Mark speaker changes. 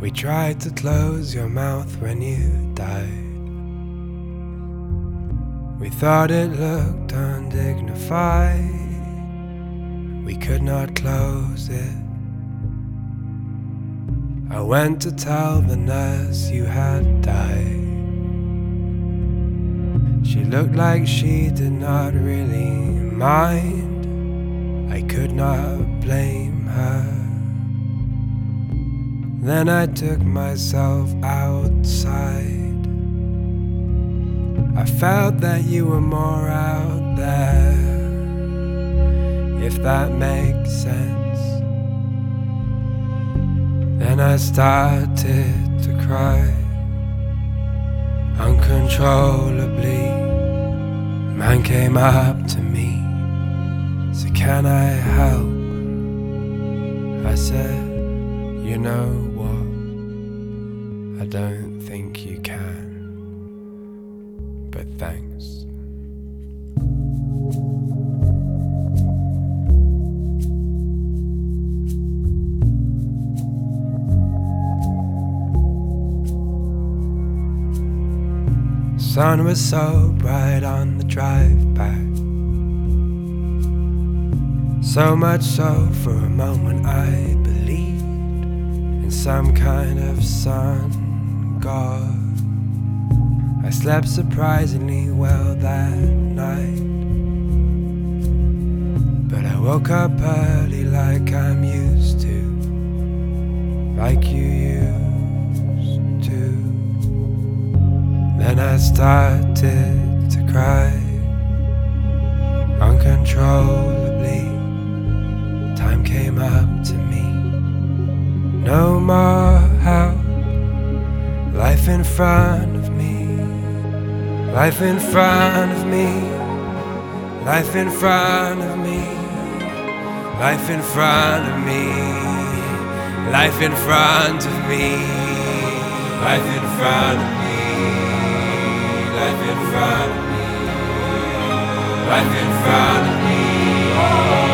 Speaker 1: We tried to close your mouth when you died. We thought it looked undignified. We could not close it. I went to tell the nurse you had died. She looked like she did not really mind. I could not blame her. Then I took myself outside. I felt that you were more out there, if that makes sense. Then I started to cry uncontrollably. A man came up to me, so can I help? I said, you know what, I don't think you can, but thanks. Sun was so bright on the drive back, so much so for a moment I believed in some kind of sun god. I slept surprisingly well that night, but I woke up early like I'm used to, like you used to. Then I started to cry uncontrollably. Time came up to me. No more help. Life in front of me. Life in front of me. Life in front of me. Life in front of me. Life in front of me. Life in front of me. Life in front of me, life in front of me.